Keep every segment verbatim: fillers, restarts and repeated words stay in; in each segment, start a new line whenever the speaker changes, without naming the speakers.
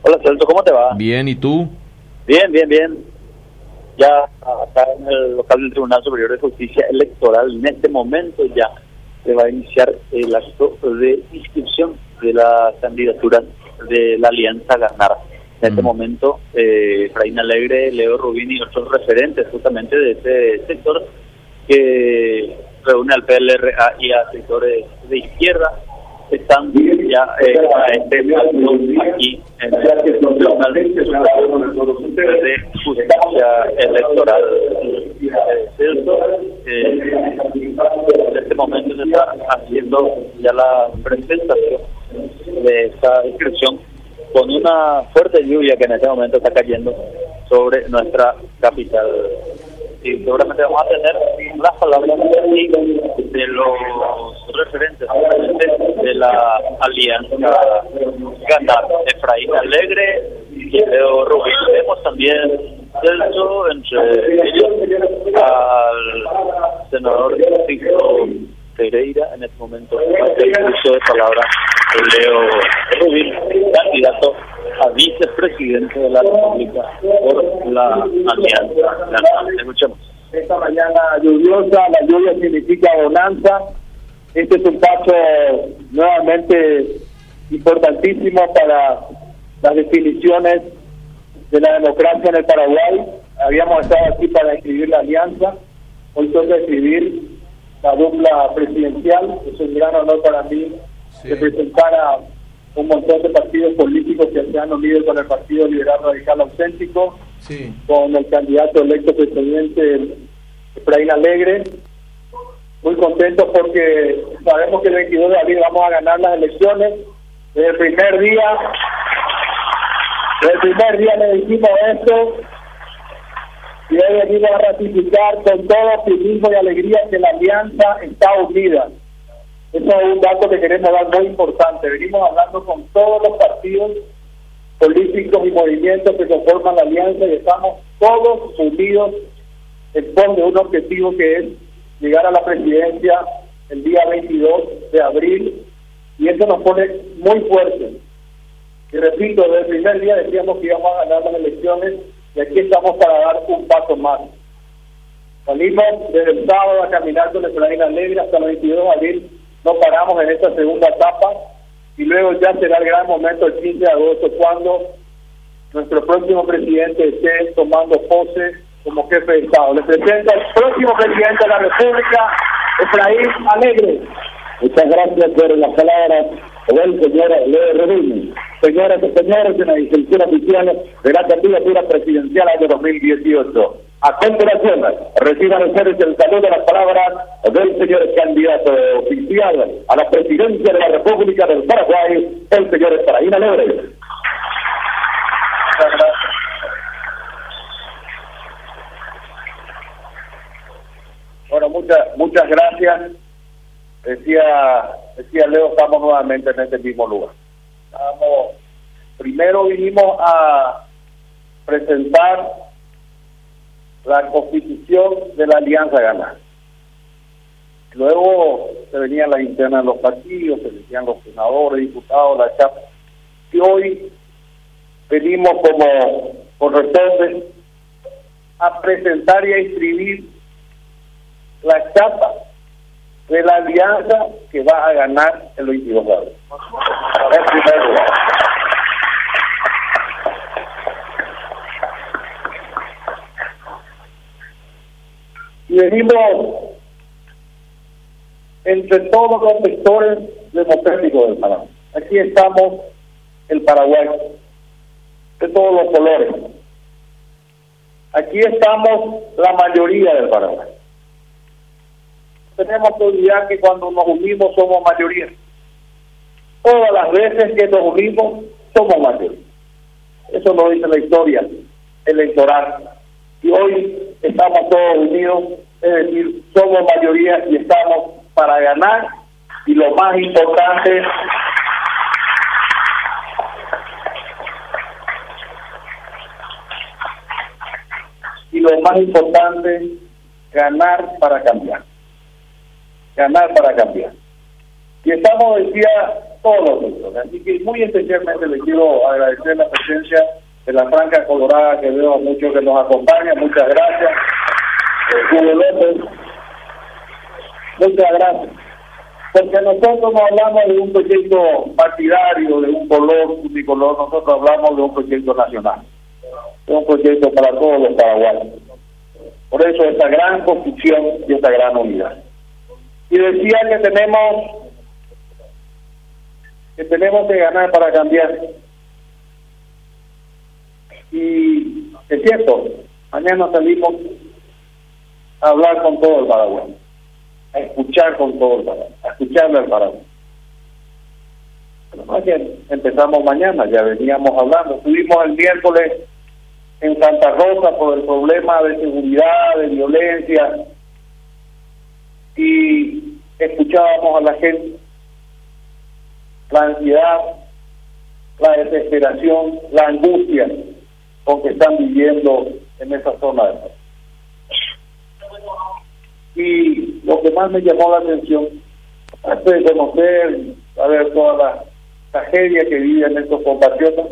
Hola Celso, ¿cómo te va?
Bien, ¿y tú?
Bien, bien, bien. Ya acá en el local del Tribunal Superior de Justicia Electoral, en este momento ya se va a iniciar el acto de inscripción de la candidatura de la Alianza Ganar. En este mm. momento, eh, Efraín Alegre, Leo Rubín y otros referentes justamente de este sector que reúne al P L R A y a sectores de izquierda están ya eh, a este acto aquí en el Tribunal de Justicia Electoral. Eh, en este momento se está haciendo ya la presentación de esta inscripción con una fuerte lluvia que en este momento está cayendo sobre nuestra capital. Y seguramente vamos a tener las palabras de los referentes de la Alianza Ganar, Efraín Alegre y Leo Rubín. Vemos también Celso, entre ellos al senador Francisco Pereira, en este momento el uso de palabra de Leo Rubín, candidato a vicepresidente de la República por la Alianza Ganar. Escuchemos.
Esta mañana lluviosa, la lluvia significa bonanza. Este es un paso nuevamente importantísimo para las definiciones de la democracia en el Paraguay. Habíamos estado aquí para escribir la alianza, hoy toca escribir la dupla presidencial. Es un gran honor para mí sí. representar a un montón de partidos políticos que se han unido con el Partido Liberal Radical Auténtico, sí. con el candidato electo presidente Efraín Alegre. Muy contentos porque sabemos que el veintidós de abril vamos a ganar las elecciones. Desde el primer día, desde el primer día le dijimos esto y hoy venimos a ratificar con todo optimismo y alegría que la alianza está unida. Eso es un dato que queremos dar muy importante. Venimos hablando con todos los partidos políticos y movimientos que conforman la alianza y estamos todos unidos en pos de un objetivo que es llegar a la presidencia el día veintidós de abril, y eso nos pone muy fuerte. Y repito, desde el primer día decíamos que íbamos a ganar las elecciones y aquí estamos para dar un paso más. Salimos desde el sábado a caminar con Efraín Alegre hasta el veintidós de abril. No paramos en esta segunda etapa y luego ya será el gran momento el quince de agosto cuando nuestro próximo presidente esté tomando pose como jefe de Estado. Le presento al próximo presidente de la República, Efraín Alegre.
Muchas gracias por las palabras del señor Leo Rubín. Señoras y señores, en la inscripción oficial de la candidatura presidencial año dos mil dieciocho. A continuación, reciban ustedes el saludo de las palabras del señor candidato oficial a la presidencia de la República del Paraguay, el señor Efraín Alegre.
Bueno, muchas muchas gracias. Decía decía Leo, estamos nuevamente en este mismo lugar. Estamos, primero vinimos a presentar la constitución de la Alianza Ganar. Luego se venían las internas de los partidos, se venían los senadores, diputados, la chapa. Y hoy venimos como corresponde a presentar y a inscribir la chapa de la alianza que va a ganar el veintidós de abril. En primer lugar. Y venimos entre todos los sectores democráticos del Paraguay. Aquí estamos el Paraguay, de todos los colores. Aquí estamos la mayoría del Paraguay. Tenemos que olvidar que cuando nos unimos somos mayoría. Todas las veces que nos unimos somos mayoría. Eso lo dice la historia electoral. Y hoy estamos todos unidos, es decir, somos mayoría y estamos para ganar. Y lo más importante, y lo más importante, ganar para cambiar. Ganar para cambiar. Y estamos, decía todos los sectores. Así que muy especialmente le quiero agradecer la presencia de la Franja Colorada, que veo a muchos que nos acompañan. Muchas gracias. Eh, Hugo López, muchas gracias. Porque nosotros no hablamos de un proyecto partidario, de un color, unicolor, nosotros hablamos de un proyecto nacional, de un proyecto para todos los paraguayos. Por eso esta gran construcción y esta gran unidad. Y decía que tenemos que tenemos que ganar para cambiar. Y es cierto, mañana salimos a hablar con todo el Paraguay, a escuchar con todo el Paraguay, a escucharle al Paraguay. Pero más que empezamos mañana, ya veníamos hablando. Estuvimos el miércoles en Santa Rosa por el problema de seguridad, de violencia, y escuchábamos a la gente, la ansiedad, la desesperación, la angustia con que están viviendo en esa zona de país. Y lo que más me llamó la atención, antes de conocer, saber toda la tragedia que viven estos compatriotas,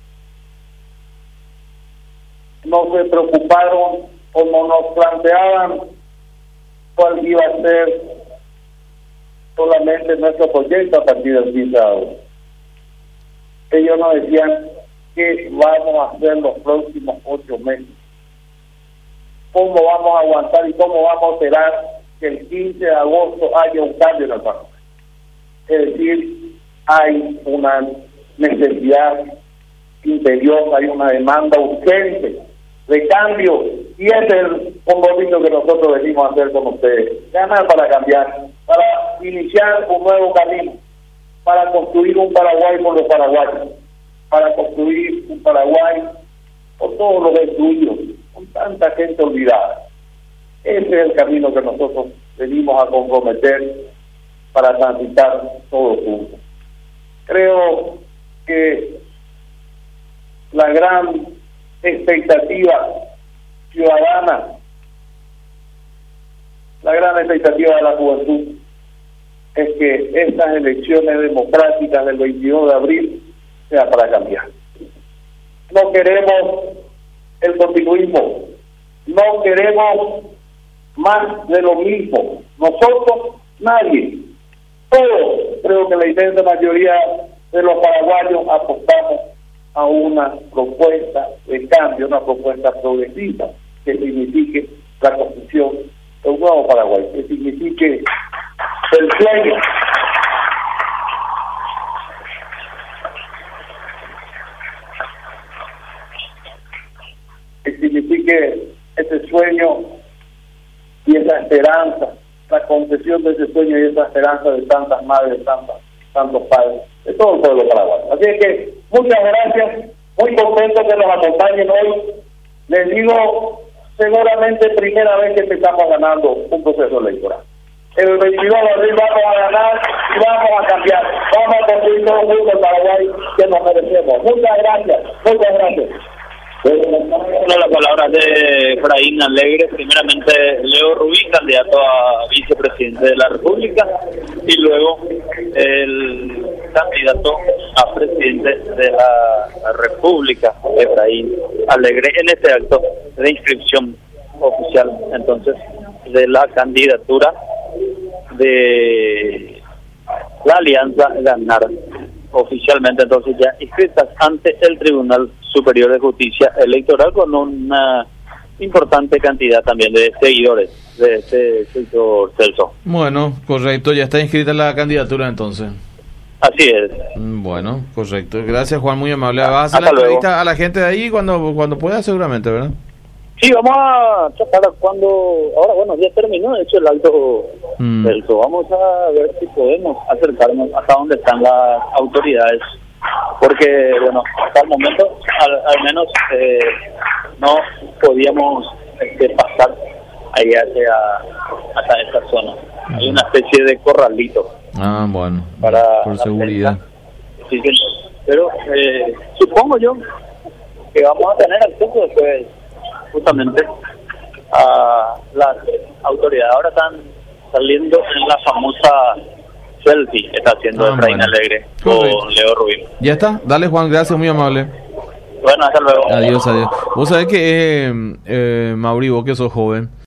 no se preocuparon como nos planteaban cuál iba a ser solamente nuestro proyecto a partir del quince de agosto. Ellos nos decían qué vamos a hacer los próximos ocho meses, cómo vamos a aguantar y cómo vamos a esperar que el quince de agosto haya un cambio en el Paraguay. Es decir, hay una necesidad interior, hay una demanda urgente de cambio, y ese es el compromiso que nosotros venimos a hacer con ustedes: ganar para cambiar, para iniciar un nuevo camino, para construir un Paraguay por los paraguayos, para construir un Paraguay por todos los destruidos, con tanta gente olvidada. Ese es el camino que nosotros venimos a comprometer para transitar todos juntos. Creo que la gran expectativa ciudadana, la gran expectativa de la juventud, es que estas elecciones democráticas del veintidós de abril sea para cambiar. No queremos el continuismo, no queremos más de lo mismo. Nosotros, nadie, todos, creo que la inmensa mayoría de los paraguayos apostamos a una propuesta de cambio, una propuesta progresista que signifique la construcción de un nuevo Paraguay, que signifique el sueño que signifique ese sueño y esa esperanza, la concesión de ese sueño y esa esperanza de tantas madres, tantas, tantos padres, de todo el pueblo paraguayo. Así es que muchas gracias, muy contento que nos acompañen hoy. Les digo, seguramente primera vez que estamos ganando un proceso electoral. El veintidós de abril vamos a ganar y vamos a cambiar. Vamos a construir todo un mundo en Paraguay que nos merecemos. Muchas gracias, muchas gracias.
Bueno, las palabras de Efraín Alegre, primeramente Leo Rubín, candidato a vicepresidente de la República, y luego el candidato a presidente de la República, Efraín Alegre, en este acto de inscripción oficial, entonces, de la candidatura de la Alianza Ganar, oficialmente entonces ya inscritas ante el Tribunal Superior de Justicia Electoral, con una importante cantidad también de seguidores de este sector, Celso.
Bueno, correcto, ya está inscrita la candidatura entonces.
Así es.
Bueno, correcto. Gracias, Juan, muy amable. Vas a hacer la entrevista luego a la gente de ahí cuando cuando pueda, seguramente, ¿verdad?
Sí, vamos a tratar cuando... Ahora, bueno, ya terminó, de hecho, el alto mm. Celso. Vamos a ver si podemos acercarnos hasta donde están las autoridades, porque, bueno, hasta el momento, al, al menos, eh, no podíamos este, pasar ahí hacia, hacia esta zona. Mm. Hay una especie de corralito.
Ah, bueno,
para
por seguridad.
Sí, pero eh, supongo yo que vamos a tener acceso después justamente a las autoridades. Ahora están saliendo en la famosa selfie está haciendo
Ah,
Efraín
bueno.
Alegre
Correcto.
con Leo Rubín.
Ya está. Dale, Juan, gracias, muy amable.
Bueno, hasta luego.
Adiós, adiós. Vos sabés que, eh, eh, Mauri, vos que sos joven,